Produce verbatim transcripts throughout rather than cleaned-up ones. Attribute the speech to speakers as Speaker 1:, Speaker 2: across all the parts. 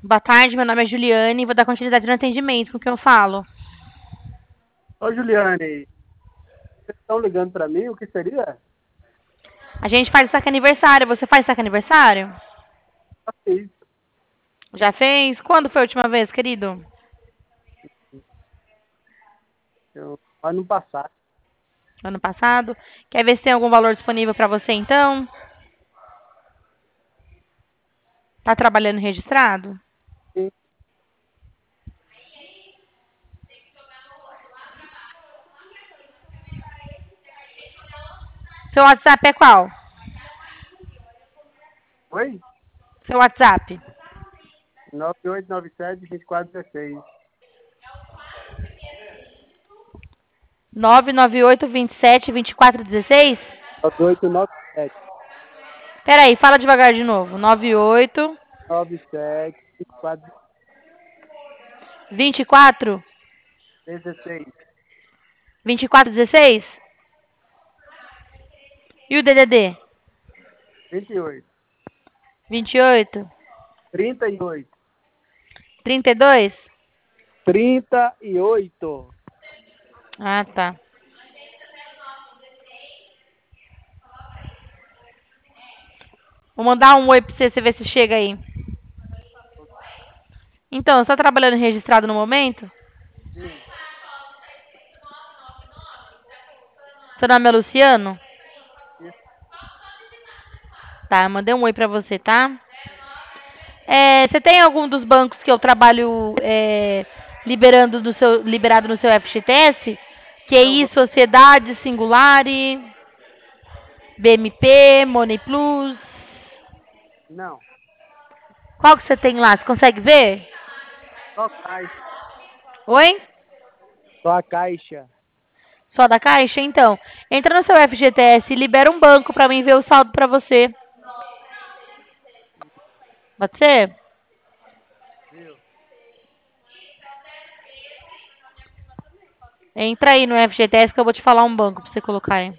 Speaker 1: Boa tarde, meu nome é Juliane e vou dar continuidade no atendimento com quem eu falo.
Speaker 2: Ô, Juliane, vocês estão ligando para mim? O que seria?
Speaker 1: A gente faz saque aniversário. Você faz saque aniversário?
Speaker 2: Já fiz.
Speaker 1: Já fez? Quando foi a última vez, querido?
Speaker 2: Eu, ano passado.
Speaker 1: Ano passado? Quer ver se tem algum valor disponível para você, então? Tá trabalhando registrado?
Speaker 2: Sim.
Speaker 1: Seu WhatsApp é qual?
Speaker 2: Oi?
Speaker 1: Seu WhatsApp?
Speaker 2: nove oito nove sete, dois quatro um seis.
Speaker 1: nove nove oito, vinte e sete, vinte e quatro, dezesseis?
Speaker 2: nove oito nove sete,
Speaker 1: Peraí, fala devagar de novo. nove oito,
Speaker 2: nove sete, dois quatro
Speaker 1: vinte e quatro,
Speaker 2: um seis.
Speaker 1: vinte e quatro, dezesseis? E o D D D?
Speaker 2: vinte e oito.
Speaker 1: vinte e oito,
Speaker 2: trinta e oito.
Speaker 1: trinta e dois?
Speaker 2: trinta e oito.
Speaker 1: Ah, tá. Vou mandar um oi pra você, você ver se chega aí. Então, você tá trabalhando registrado no momento?
Speaker 2: Sim.
Speaker 1: Seu nome é Luciano?
Speaker 2: Isso.
Speaker 1: Tá, mandei um oi pra você, tá? É, você tem algum dos bancos que eu trabalho é, liberando no seu, liberado no seu F G T S?
Speaker 2: Não,
Speaker 1: Q I,
Speaker 2: vou-
Speaker 1: Sociedade, Singulari, B M P, Money Plus.
Speaker 2: não.
Speaker 1: Qual que você tem lá? Você consegue ver?
Speaker 2: Só caixa.
Speaker 1: Oi?
Speaker 2: Só a caixa.
Speaker 1: Só da Caixa? Então, entra no seu F G T S e libera um banco pra mim ver o saldo pra você. Pode ser?
Speaker 2: Viu?
Speaker 1: Entra aí no F G T S que eu vou te falar um banco pra você colocar aí.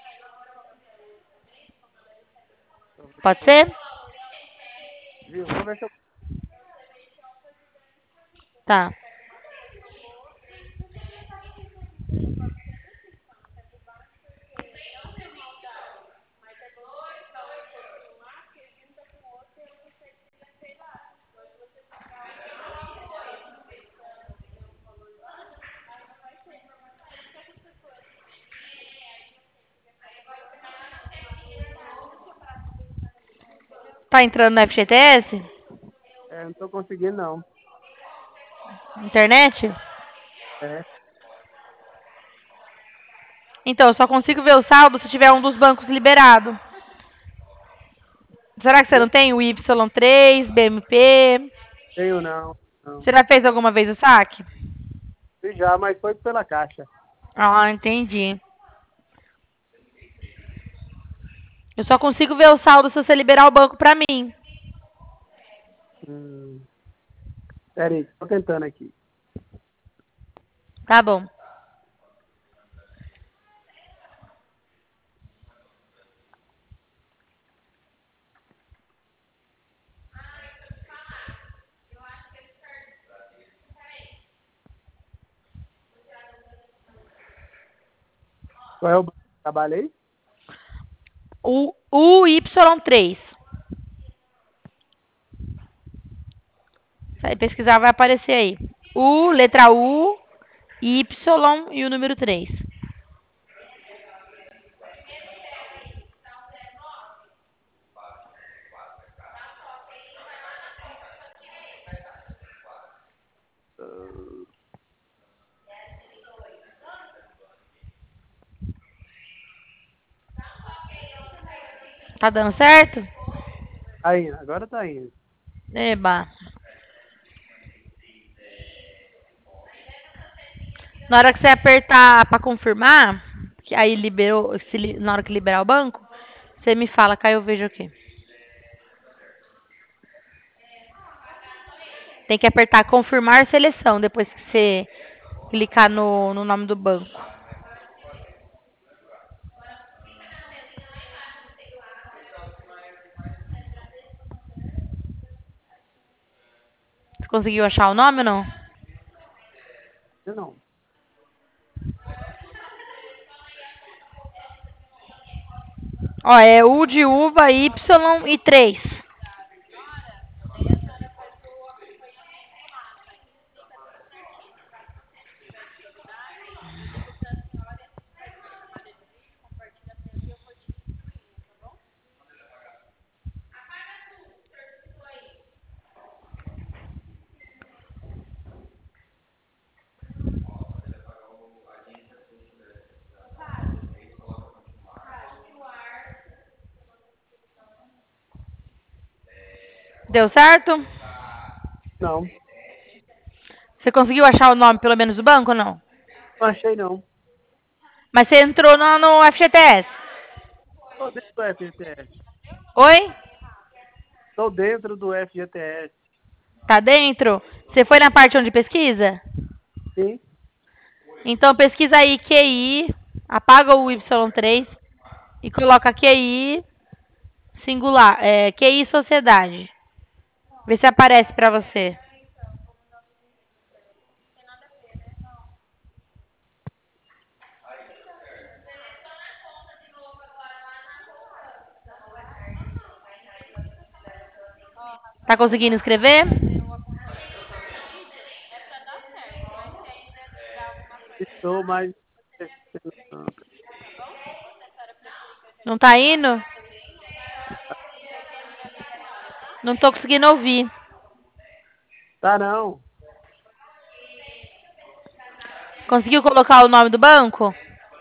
Speaker 2: Vou ver
Speaker 1: Pode
Speaker 2: se eu-
Speaker 1: ser?
Speaker 2: Viu? Vou ver se eu...
Speaker 1: Tá. Tá entrando no F G T S?
Speaker 2: É, não tô conseguindo, não.
Speaker 1: Internet?
Speaker 2: É.
Speaker 1: Então, eu só consigo ver o saldo se tiver um dos bancos liberado. Será que você
Speaker 2: Não
Speaker 1: não tem o Y três, B M P?
Speaker 2: tenho, não. Não.
Speaker 1: Você já fez alguma vez o saque?
Speaker 2: Fiz já, mas foi pela caixa.
Speaker 1: Ah, entendi. Eu só consigo ver o saldo se você liberar o banco pra mim.
Speaker 2: Hum. Pera aí, tô tentando aqui.
Speaker 1: Tá bom.
Speaker 2: Qual é o banco que trabalha aí?
Speaker 1: O, o Y três. Vai pesquisar, vai aparecer aí. U, letra U, Y e o número três. Tá dando certo?
Speaker 2: Tá indo, agora tá indo.
Speaker 1: Eba. Na hora que você apertar pra confirmar, que aí liberou, se li- na hora que liberar o banco, você me fala, que aí eu vejo aqui. Tem que apertar confirmar seleção depois que você clicar no, no nome do banco. Conseguiu achar o nome ou não?
Speaker 2: Eu não.
Speaker 1: Ó, é U de uva, Y e três. Deu certo?
Speaker 2: Não.
Speaker 1: Você conseguiu achar o nome, pelo menos, do banco ou não?
Speaker 2: Não achei, não.
Speaker 1: Mas você entrou no, no F G T S.
Speaker 2: Tô dentro do F G T S.
Speaker 1: Oi?
Speaker 2: Tô dentro do F G T S.
Speaker 1: Tá dentro? Você foi na parte onde pesquisa?
Speaker 2: Sim.
Speaker 1: Então pesquisa aí Q I, apaga o Y três e coloca Q I singular, é, Q I sociedade. Vê se aparece pra você. Tá conseguindo escrever?
Speaker 2: Estou, mas...
Speaker 1: Não tá indo? Não tô conseguindo ouvir.
Speaker 2: Tá, não.
Speaker 1: Conseguiu colocar o nome do banco?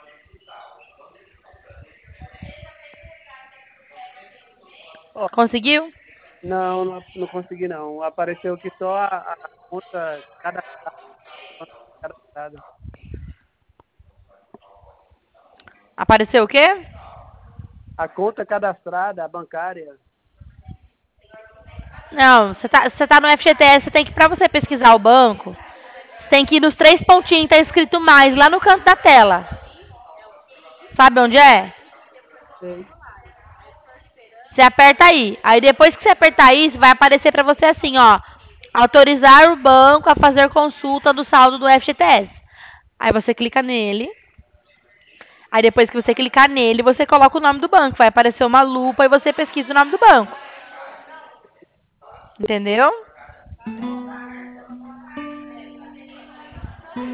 Speaker 2: Ó,
Speaker 1: Conseguiu?
Speaker 2: não, não, não consegui, não. Apareceu aqui só a, a conta cadastrada. cadastrada.
Speaker 1: Apareceu o quê?
Speaker 2: A conta cadastrada, a bancária.
Speaker 1: Não, você tá, você tá no F G T S, você tem que, pra você pesquisar o banco, você tem que ir nos três pontinhos, tá escrito mais, lá no canto da tela. Sabe onde é?
Speaker 2: Sei.
Speaker 1: Você aperta aí. Aí depois que você apertar isso, vai aparecer pra você assim, ó. Autorizar o banco a fazer consulta do saldo do F G T S. Aí você clica nele. Aí depois que você clicar nele, você coloca o nome do banco. Vai aparecer uma lupa e você pesquisa o nome do banco. Entendeu?